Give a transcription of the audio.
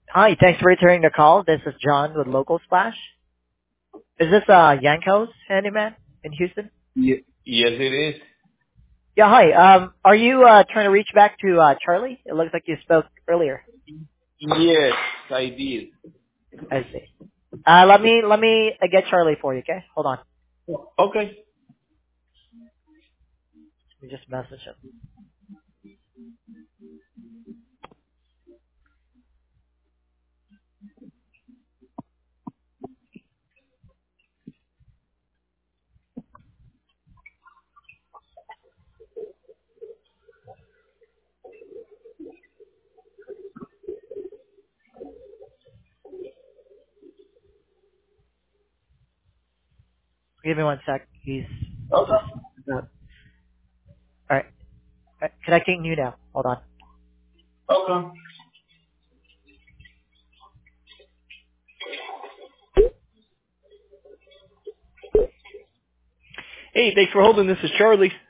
Hi, thanks for returning the call. This is John with Local Splash. Is this Yanko's handyman in Houston? Yes, it is. Yeah, hi. Are you trying to reach back to Charlie? It looks like you spoke earlier. Yes, I did. I see. Let me get Charlie for you, okay? Hold on. Okay. Let me just message him. Give me one sec. He's Okay. just all right. Connecting you now. Hold on. Okay. Hey, thanks for holding. This is Charlie.